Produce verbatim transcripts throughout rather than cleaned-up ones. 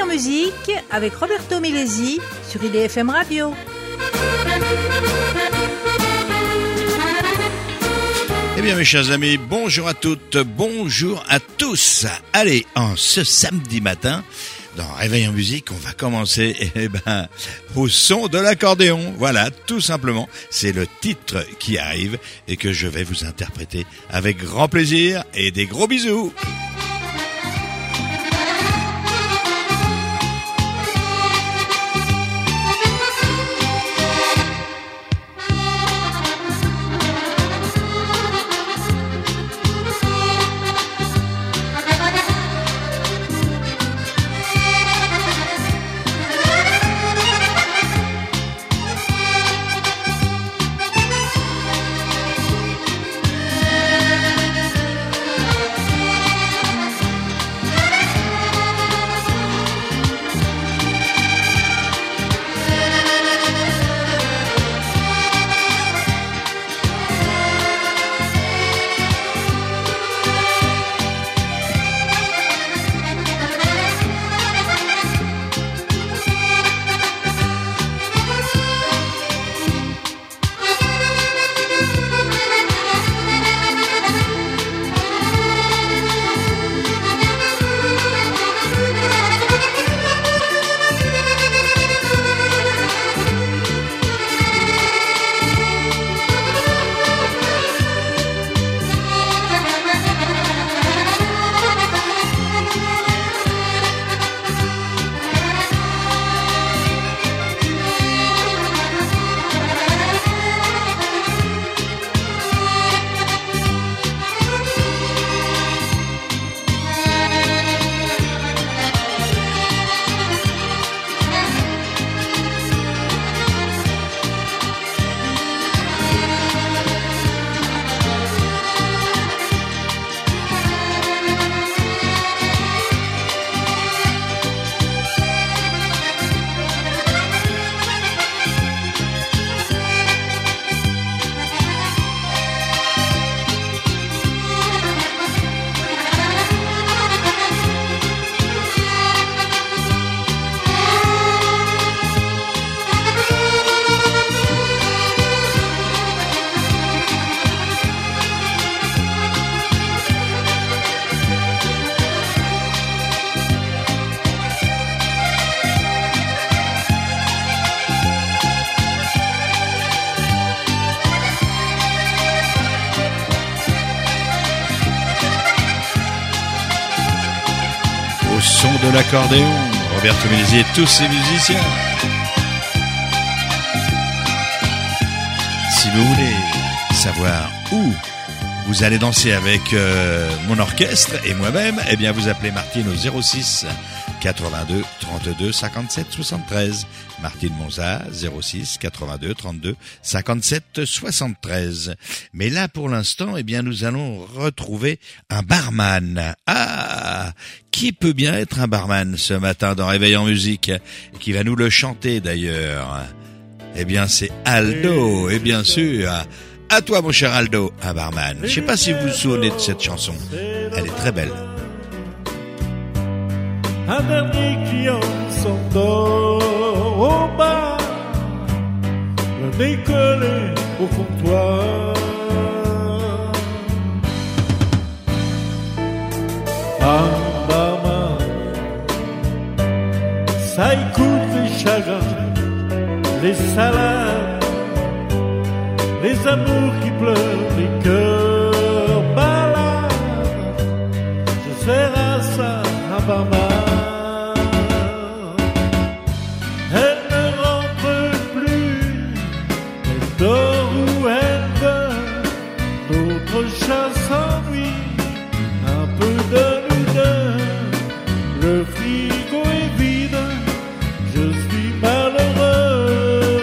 en musique avec Roberto Milesi sur I D F M Radio. Eh bien mes chers amis, bonjour à toutes, bonjour à tous. Allez, en ce samedi matin, dans Réveil en musique, on va commencer eh ben, au son de l'accordéon. Voilà, tout simplement, c'est le titre qui arrive et que je vais vous interpréter avec grand plaisir et des gros bisous. De l'accordéon, Roberto Milesi et tous ses musiciens. Si vous voulez savoir où vous allez danser avec euh, mon orchestre et moi-même, eh bien vous appelez Martine au zéro six quatre-vingt-deux trente-deux cinquante-sept soixante-treize. Martine Monza, zéro six quatre-vingt-deux trente-deux cinquante-sept soixante-treize. Mais là, pour l'instant, eh bien, nous allons retrouver un barman. Ah, qui peut bien être un barman ce matin dans Réveil en musique, qui va nous le chanter d'ailleurs? Eh bien, c'est Aldo, et bien sûr, à toi, mon cher Aldo, un barman. Je sais pas si vous vous souvenez de cette chanson. Elle est très belle. Un dernier client s'endort au bar, le nez collé au comptoir. Un barman, ça écoute les chagrins, les salades, les amours qui pleurent, les cœurs malades. Je serai à ça, un barman. Chat s'ennuie, un peu de nous deux, le frigo est vide, je suis malheureux,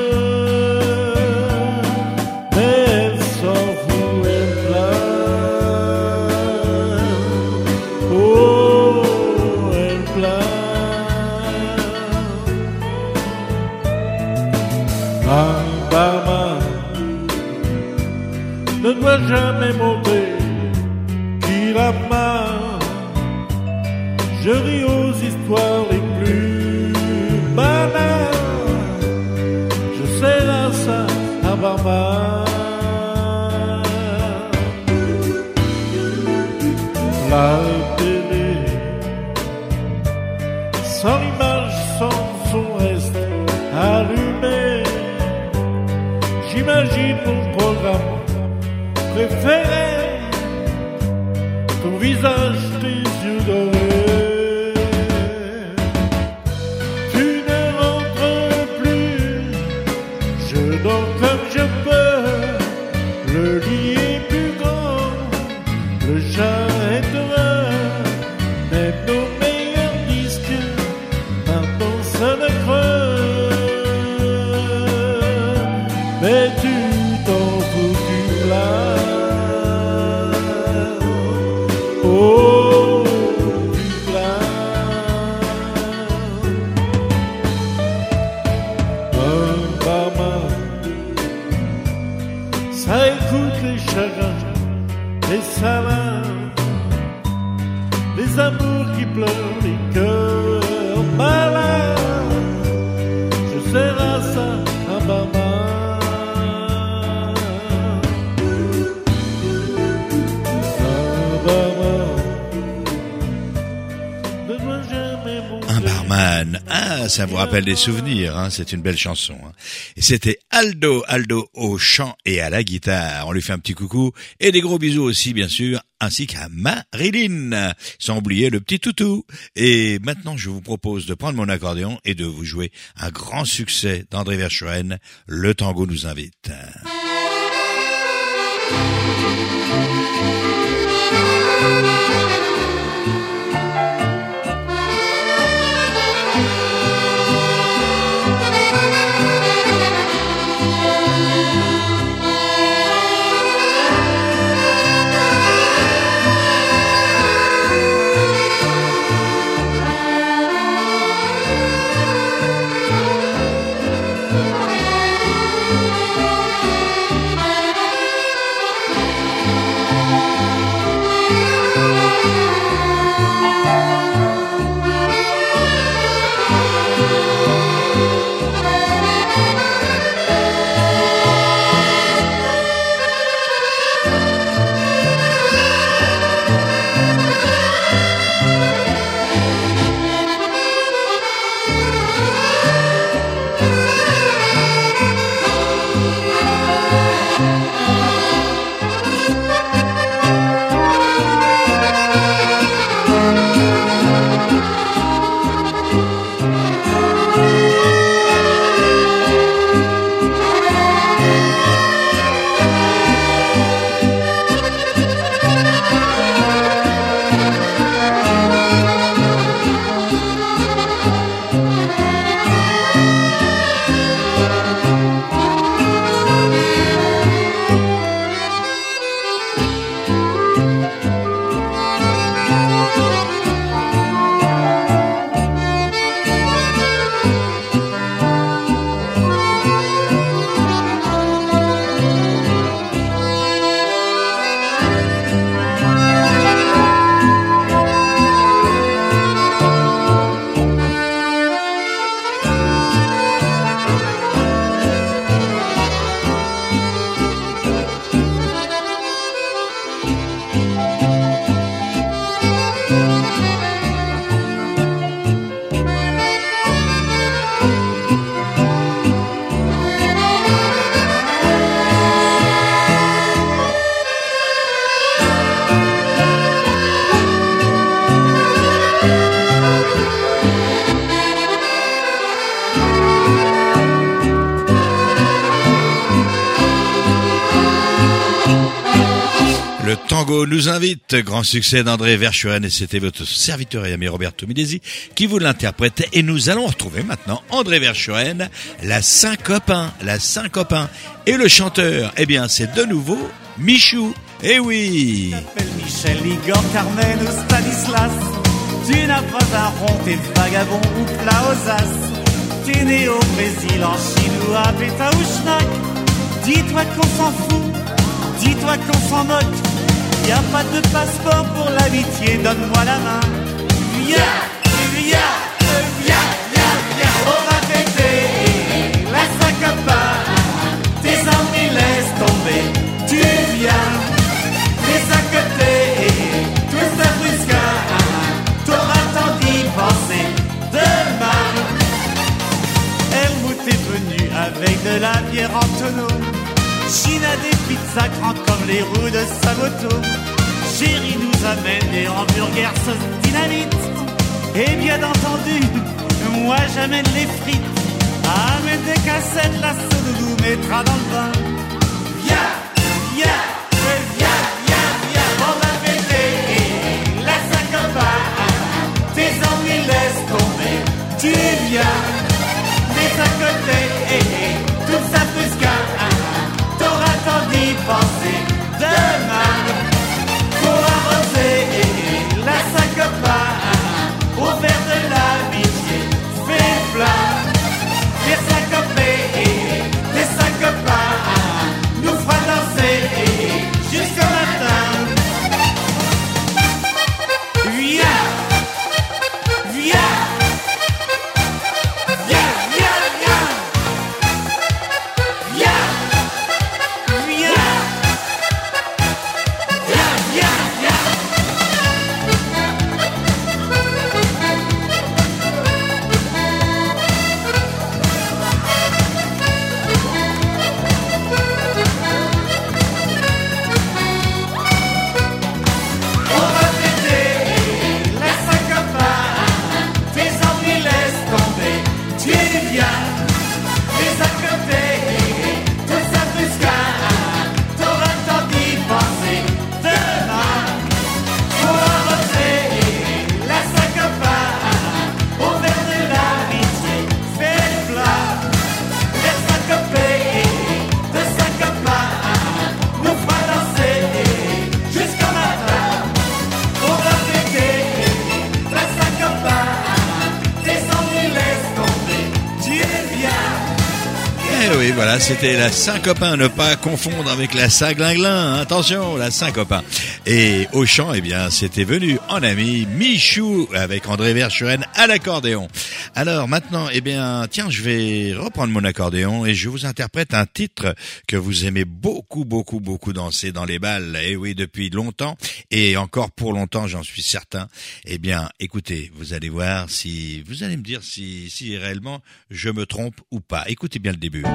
mais elle s'en fout, elle pleure, oh, elle pleure, un barman ne doit jamais monter qu'il a marre. Je ris aux histoires les plus plus malin. Je serai ça un barman. La télé, sans image, sans son reste allumé. J'imagine mon programme préféré, ton visage, tes yeux dorés. Tu ne rentres plus, je dors comme je peux. Le lit est plus grand, le chat est heureux. Même nos meilleurs disques maintenant se le creux. Mais tu t'en fous du plat. Oh, du plat. Un barman, ça écoute les chagrins, les salades, les amours qui pleurent, les cœurs malades. Je serai ça, un barman. Un barman, ah, ça vous rappelle des souvenirs, hein, c'est une belle chanson. Hein. Et c'était Aldo, Aldo au chant et à la guitare. On lui fait un petit coucou et des gros bisous aussi, bien sûr, ainsi qu'à Marilyn, sans oublier le petit toutou. Et maintenant, je vous propose de prendre mon accordéon et de vous jouer un grand succès d'André Verschuren, Le Tango nous invite. Le tango nous invite, grand succès d'André Verschuren, et c'était votre serviteur et ami Roberto Milesi qui vous l'interprétait. Et nous allons retrouver maintenant André Verschuren, la Saint-Copain, la Saint-Copain. Et le chanteur, eh bien, c'est de nouveau Michou. Eh oui. Tu t'appelles Michel, Igor, Carmen ou Stanislas. Tu n'as pas un rond, t'es vagabond ou plat aux as. T'es né au Brésil, en Chine ou à Péta ou Schnack. Dis-toi qu'on s'en fout, dis-toi qu'on s'en moque. Y a pas de passeport pour l'amitié, donne-moi la main. Viens, viens, viens. viens, viens, viens. On va fêter la Saint-Copain. Tes ennuis laisse tomber, tu viens. Les à côté, tout ça brusca. T'auras temps d'y penser demain. Helmut est venu avec de la bière en tonneau. Chine a des pizzas grands comme les roues de sa moto. Chérie nous amène des hamburgers sauce dynamite. Et bien entendu, moi j'amène les frites. Amène des cassettes, la soda nous mettra dans le bain. Viens, viens, viens, viens, viens. On va fêter la Saint-Copain. Tes ennuis laisse tomber, tu viens. Les à côté, tout ça plus qu'un. T'auras temps d'y penser demain. Pour arroser la Saint-Copain, au verre de l'amitié, fais plat. Les syncopés, les Saint-Copains, nous fera danser jusqu'au matin. Viens, viens, viens, viens, viens, viens, viens, viens, viens, viens. On va fêter la Saint-Copain. Tes ennuis laisse tomber, tu viens. Les à côté, tout ça plus qu'un. T'auras temps d'y penser demain. Pour arroser la Saint-Copain, au verre de l'amitié, fais le plat. Les syncopés de Saint-Copain nous fera danser jusqu'au matin. On va fêter la Saint-Copain. Tes ennuis laisse tomber, tu viens. Eh oui, voilà, c'était la Saint-Copain, ne pas confondre avec la Saint-Glinglin. Attention, la Saint-Copain. Et au chant, eh bien, c'était venu en ami Michou avec André Verschuren à l'accordéon. Alors maintenant, eh bien, tiens, je vais reprendre mon accordéon et je vous interprète un titre que vous aimez beaucoup, beaucoup, beaucoup danser dans les bals. Eh oui, depuis longtemps et encore pour longtemps, j'en suis certain. Eh bien, écoutez, vous allez voir si, vous allez me dire si, si réellement je me trompe ou pas. Écoutez bien le début.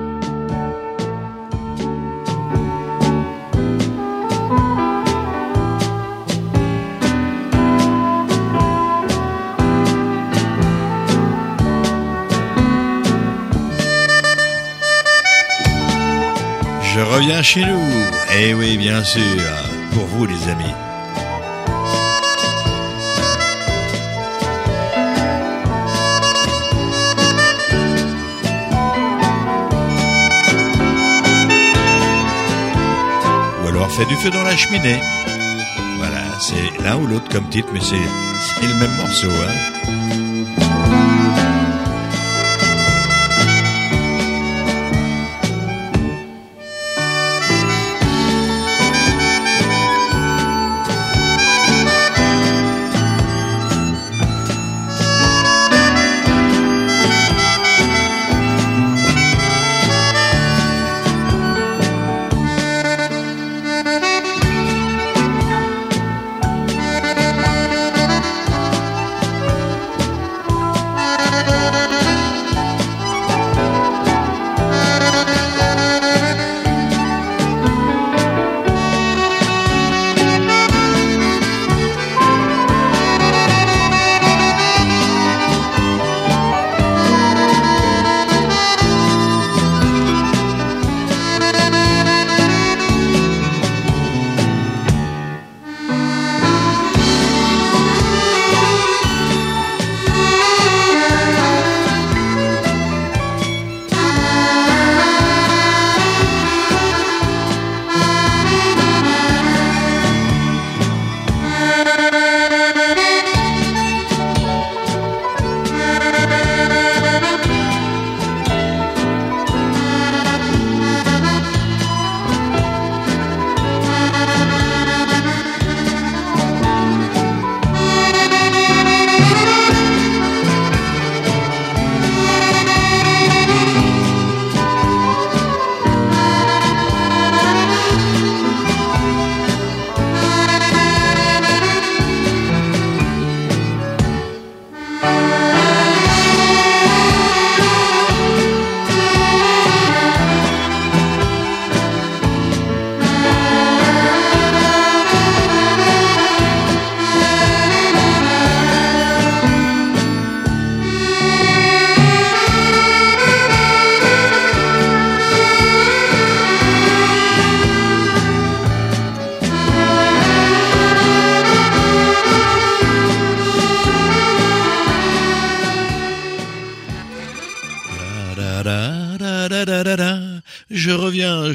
Je reviens chez nous. Eh oui, bien sûr, pour vous les amis. Ou alors fait du feu dans la cheminée. Voilà, c'est l'un ou l'autre comme titre, mais c'est, c'est le même morceau, hein.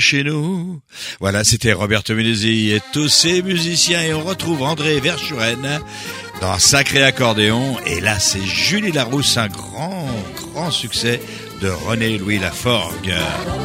chez nous. Voilà, c'était Roberto Melesi et tous ses musiciens. Et on retrouve André Verschuren dans Sacré Accordéon. Et là, c'est Julie Larousse, un grand, grand succès de René Louis Laforgue.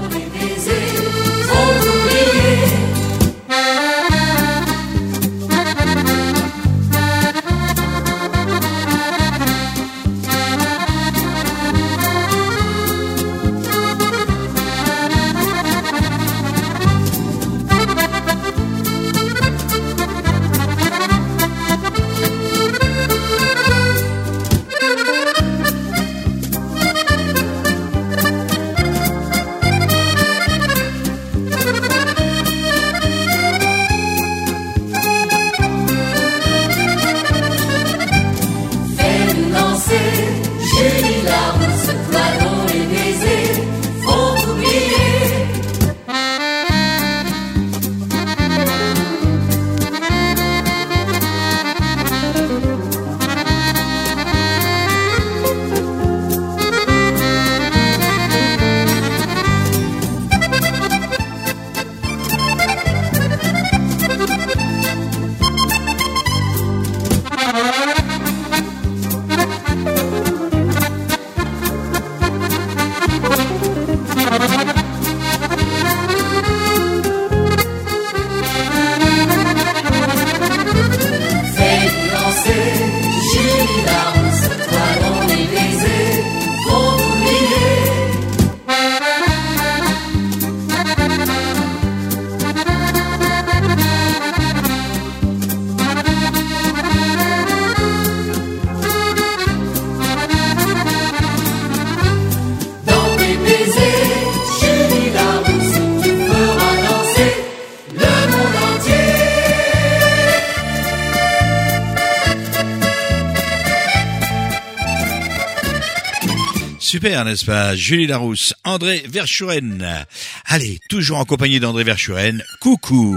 Super, n'est-ce pas? Julie Larousse, André Verschuren. Allez, toujours en compagnie d'André Verschuren. Coucou.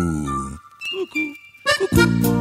Coucou. Coucou.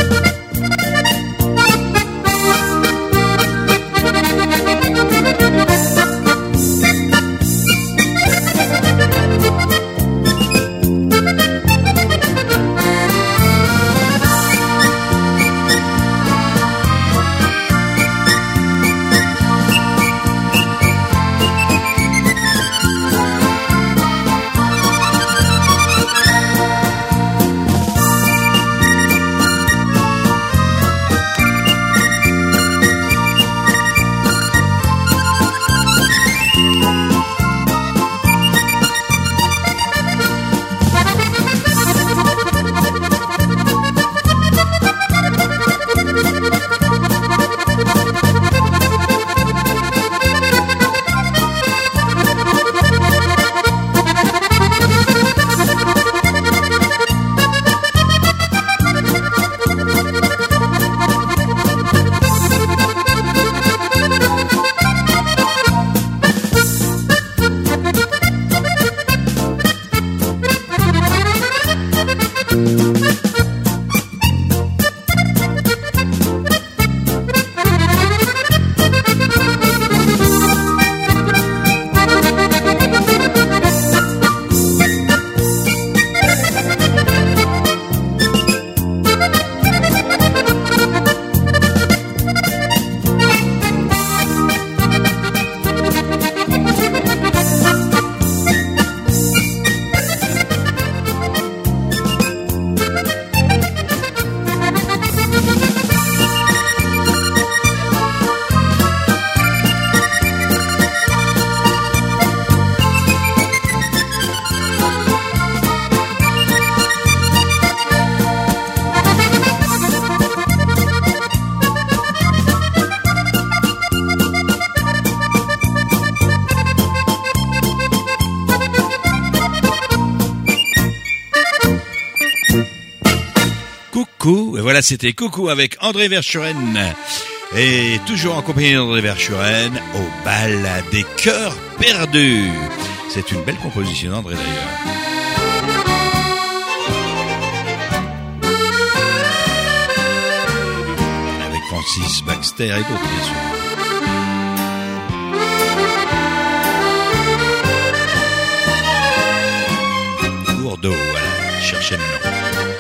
Thank you. Ben voilà, c'était Coucou avec André Verschuren. Et toujours en compagnie d'André Verschuren, au bal des cœurs perdus. C'est une belle composition d'André d'ailleurs. Avec Francis Baxter et d'autres bien sûr. Gourdeau, voilà, cherchez le nom.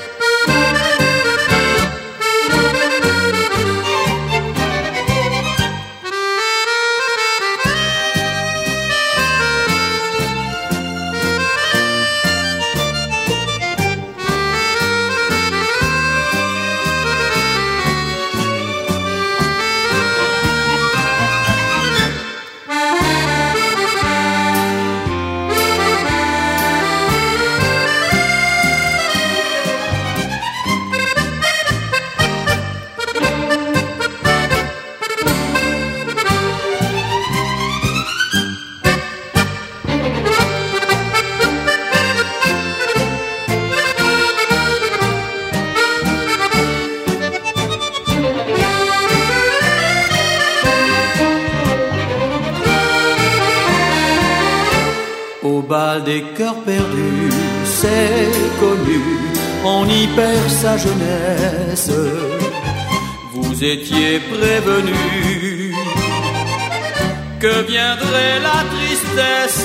Des cœurs perdus, c'est connu, on y perd sa jeunesse. Vous étiez prévenus que viendrait la tristesse.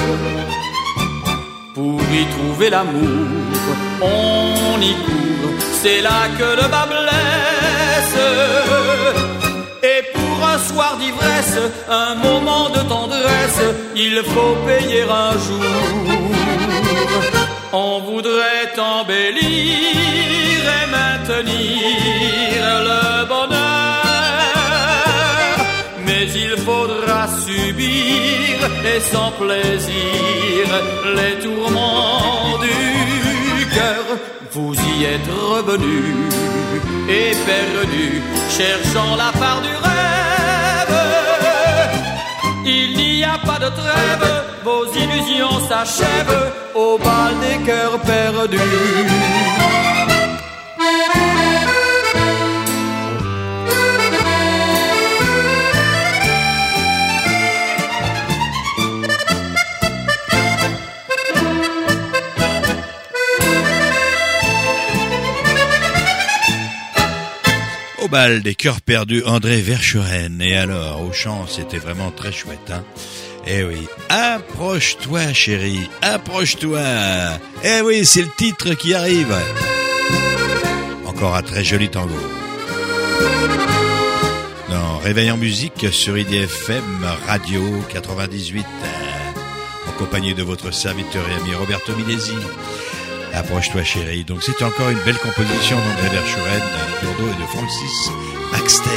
Pour y trouver l'amour, on y court, c'est là que le bas blesse. Et pour un soir d'ivresse, un moment de tendresse, il faut payer un jour. On voudrait embellir et maintenir le bonheur, mais il faudra subir et sans plaisir les tourments du cœur. Vous y êtes revenu et perdu, cherchant la part du rêve. Il n'y a pas de trêve, vos illusions s'achèvent au bal des cœurs perdus. Au bal des cœurs perdus, André Verschuren. Et alors, au chant, c'était vraiment très chouette, hein. Eh oui, approche-toi chérie, approche-toi. Eh oui, c'est le titre qui arrive. Encore un très joli tango. Dans Réveil en musique sur I D F M Radio quatre-vingt-dix-huit, en compagnie de votre serviteur et ami Roberto Milesi. Approche-toi chérie. Donc c'est encore une belle composition d'André Verschuren, Gourdeau et de Francis Baxter.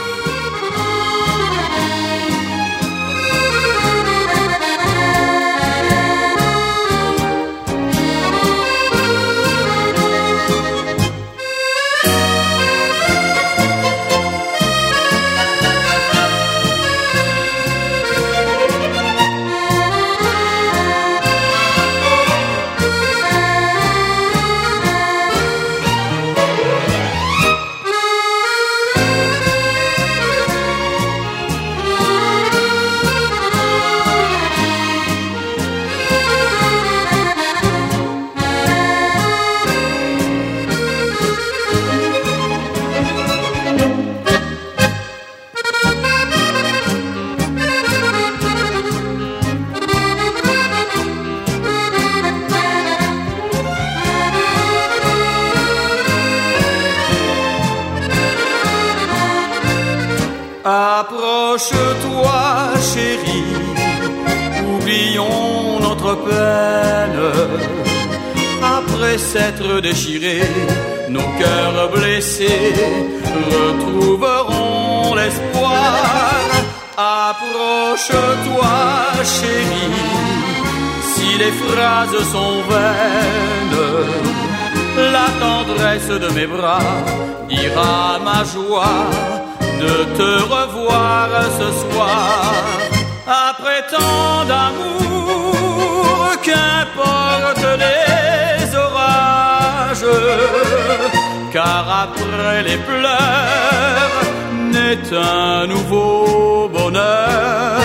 Approche-toi, chérie, oublions notre peine. Après s'être déchirés, nos cœurs blessés retrouveront l'espoir. Approche-toi, chérie, si les phrases sont vaines, la tendresse de mes bras dira ma joie de te revoir ce soir. Après tant d'amour, qu'importe les orages, car après après les pleurs naît un nouveau bonheur.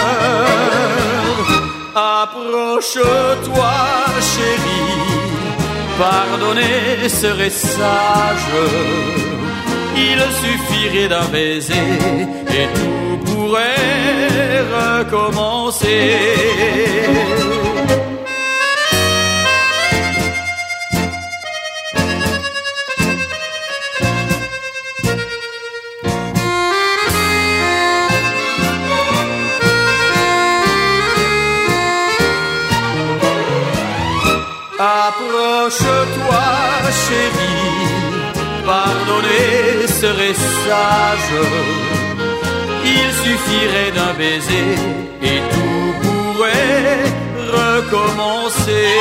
Approche-toi, chérie, pardonner serait sage. Il suffirait d'un baiser et tout pourrait recommencer. Approche-toi, chérie, pardonner serait sage. Il suffirait d'un baiser et tout pourrait recommencer.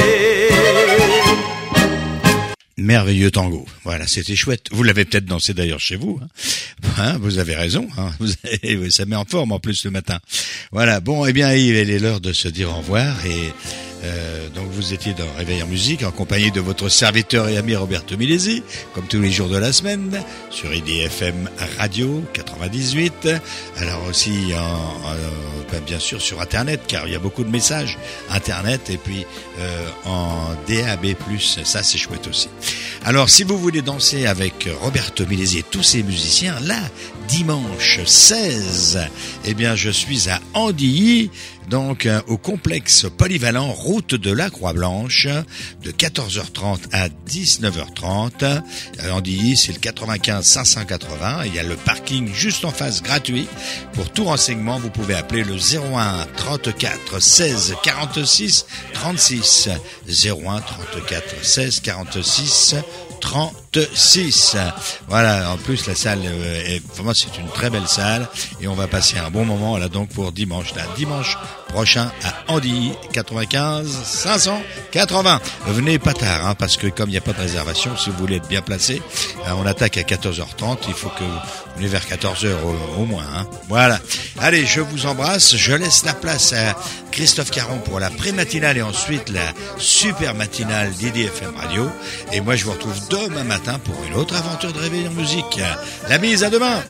Merveilleux tango. Voilà, c'était chouette. Vous l'avez peut-être dansé d'ailleurs chez vous. Hein. Hein, vous avez raison. Hein. Vous avez, ça met en forme en plus le matin. Voilà. Bon, eh bien, il est l'heure de se dire au revoir et Euh, donc vous étiez dans Réveil en musique en compagnie de votre serviteur et ami Roberto Milesi, comme tous les jours de la semaine, sur I D F M Radio quatre-vingt-dix-huit, alors aussi en, en, ben bien sûr sur Internet, car il y a beaucoup de messages Internet, et puis euh, en D A B plus, ça c'est chouette aussi. Alors si vous voulez danser avec Roberto Milesi et tous ses musiciens, là, dimanche seize, eh bien je suis à Andilly, donc euh, au complexe polyvalent route de la Croix-Blanche, de quatorze heures trente à dix-neuf heures trente. À Andilly, c'est le quatre-vingt-quinze cinq cent quatre-vingts. Il y a le parking juste en face gratuit. Pour tout renseignement, vous pouvez appeler le zéro un trente-quatre seize quarante-six trente-six. zéro un trente-quatre seize quarante-six trente-six. Voilà, en plus la salle est vraiment, c'est une très belle salle et on va passer un bon moment là donc pour dimanche, là dimanche prochain à Andilly, quatre-vingt-quinze cinq cent quatre-vingts. Venez pas tard hein, parce que comme il n'y a pas de réservation, si vous voulez être bien placé, on attaque à quatorze heures trente, il faut que vous venez vers quatorze heures au, au moins hein. Voilà. Allez, je vous embrasse, je laisse la place à Christophe Caron pour la pré-matinale et ensuite la super matinale d'I D F M Radio, et moi je vous retrouve demain matin pour une autre aventure de Réveil en musique. La bise, à demain.